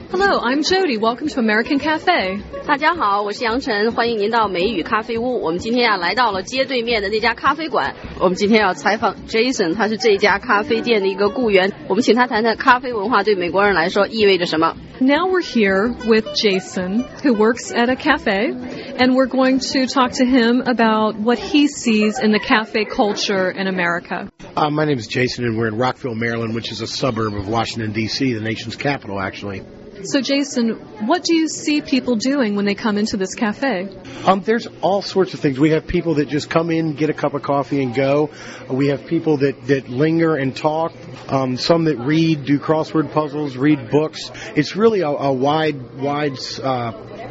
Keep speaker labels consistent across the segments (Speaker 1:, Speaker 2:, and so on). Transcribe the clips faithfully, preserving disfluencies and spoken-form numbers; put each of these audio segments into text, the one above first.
Speaker 1: Hello, I'm Jody. Welcome to American Cafe.
Speaker 2: 大家好，我是杨晨，欢迎您到美语咖啡屋。我们今天呀、啊、来到了街对面的那家咖啡馆。我们今天要采访 Jason， 他是这家咖啡店的一个雇员。我们请他谈谈咖啡文化对美国人来说意味着什么。
Speaker 1: Now we're here with Jason, who works at a cafe, and we're going to talk to him about what he sees in the cafe culture in America.
Speaker 3: Uh, my name is Jason, and we're in Rockville, Maryland, which is a suburb of Washington, D C, the nation's capital, actually.
Speaker 1: So, Jason, what do you see people doing when they come into this cafe?
Speaker 3: Um, there's all sorts of things. We have people that just come in, get a cup of coffee, and go. We have people that, that linger and talk. Um, some that read, do crossword puzzles, read books. It's really a, a wide, wide uh,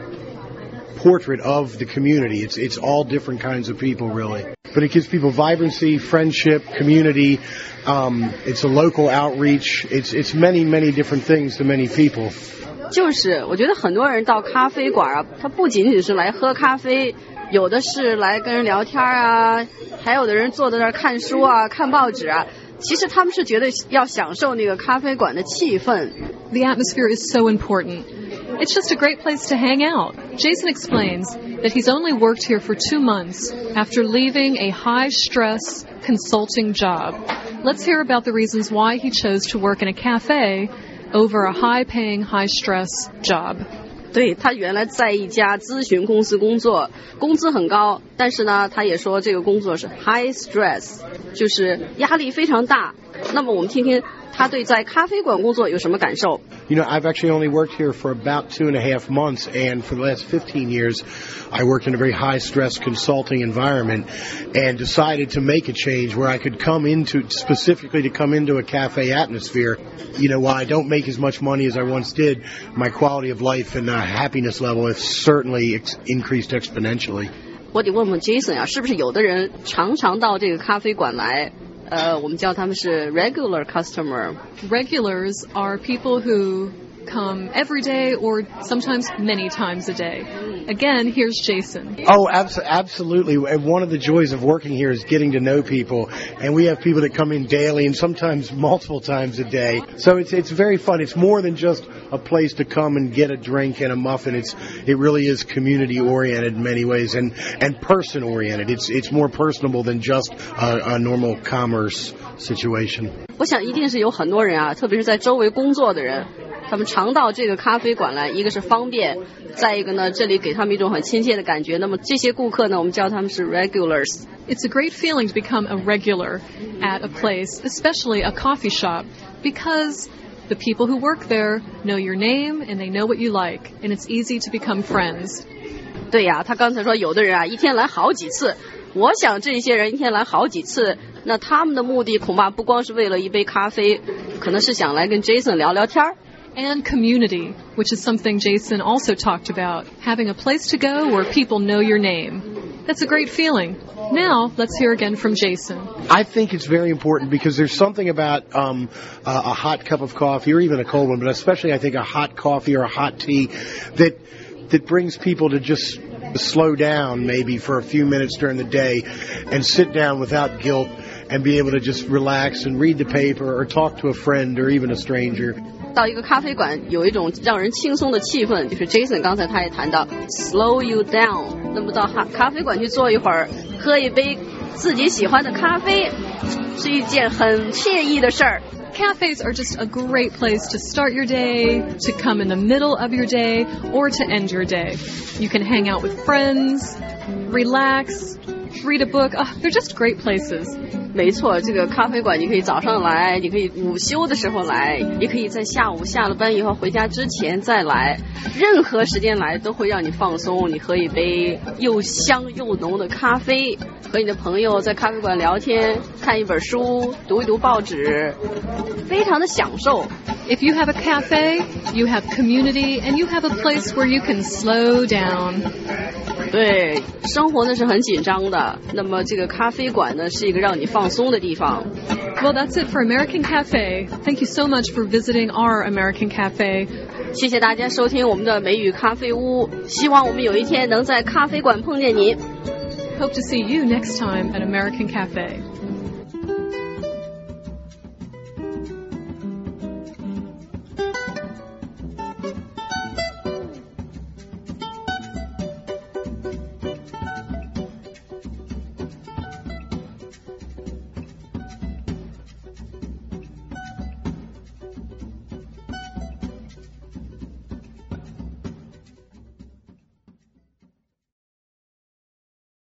Speaker 3: portrait of the community. It's it's all different kinds of people, really. But it gives people vibrancy, friendship, community. Um, it's a local outreach. It's it's many, many different things to many people.
Speaker 2: 就是我觉得很多人到咖啡馆啊，他不仅仅是来喝咖啡，有的是来跟人聊天啊，还有的人坐在那儿看书啊，看报纸啊。其实他们是觉得要享受那个咖啡馆的气氛。
Speaker 1: The atmosphere is so important. It's just a great place to hang out. Jason explains that he's only worked here for two months after leaving a high-stress consulting job. Let's hear about the reasons why he chose to work in a cafe over a high-paying, high-stress job.
Speaker 2: 对，他原来在一家咨询公司工作，工资很高，但是呢，他也说这个工作是 high stress， 就是压力非常大。那么我们听听他对在咖啡馆工作有什么感受。
Speaker 3: You know, I've actually only worked here for about two and a half months, and for the last fifteen years, I worked in a very high-stress consulting environment and decided to make a change where I could come into, specifically to come into a cafe atmosphere. You know, while I don't make as much money as I once did, my quality of life and uh, happiness level has certainly ex- increased exponentially.
Speaker 2: 我得问问 Jason 啊，是不是有的人常常到这个咖啡馆来？呃，我们叫他们是 regular customer.
Speaker 1: Regulars are people who come every day or sometimes many times a day. Again, here's Jason.
Speaker 3: Oh, abs- absolutely. And one of the joys of working here is getting to know people. And we have people that come in daily and sometimes multiple times a day. So it's it's very fun. It's more than just a place to come and get a drink and a muffin. It's it really is community oriented in many ways and, and person oriented. It's it's more personable than just a, a normal commerce situation.
Speaker 2: 我想一定是有很多人啊，特别是在周围工作的人。他们常到这个咖啡馆来，一个是方便，再一个呢，这里给他们一种很亲切的感觉。那么这些顾客呢，我们叫他们是 regulars。
Speaker 1: It's a great feeling to become a regular at a place, especially a coffee shop, because the people who work there know your name and they know what you like, and it's easy to become friends.
Speaker 2: 对呀，他刚才说有的人啊，一天来好几次。我想这些人一天来好几次，那他们的目的恐怕不光是为了一杯咖啡，可能是想来跟 Jason 聊聊天儿。
Speaker 1: And community, which is something Jason also talked about, having a place to go where people know your name. That's a great feeling. Now, let's hear again from Jason.
Speaker 3: I think it's very important because there's something about um, a, a hot cup of coffee or even a cold one, but especially I think a hot coffee or a hot tea that that brings people to just slow down maybe for a few minutes during the day and sit down without guilt and be able to just relax and read the paper or talk to a friend or even a stranger.
Speaker 2: 到一个咖啡馆有一种让人轻松的气氛，就是 Jason 刚才他也谈到 slow you down。那么到咖啡馆去坐一会儿，喝一杯自己喜欢的咖啡，是一件很惬意的事儿。
Speaker 1: Cafes are just a great place to start your day, to come in the middle of your day, or to end your day. You can hang out with friends, relax, read a book. Oh, they're just great places.
Speaker 2: 没错，这个咖啡馆你可以早上来，你可以午休的时候来，也可以在下午下了班以后回家之前再来，任何时间来都会让你放松。你喝一杯又香又浓的咖啡，和你的朋友在咖啡馆聊天，看一本书，读一读报纸，非常的享受。
Speaker 1: If you have a cafe, you have community, and you have a place where you can slow down.
Speaker 2: 对，生活呢是很紧张的，那么这个咖啡馆呢是一个让你放松的地方。
Speaker 1: Well, that's it for American Cafe. Thank you so much for visiting our American Cafe.
Speaker 2: 谢谢大家收听我们的美语咖啡屋，希望我们有一天能在咖啡馆碰见你。
Speaker 1: Hope to see you next time at American Cafe.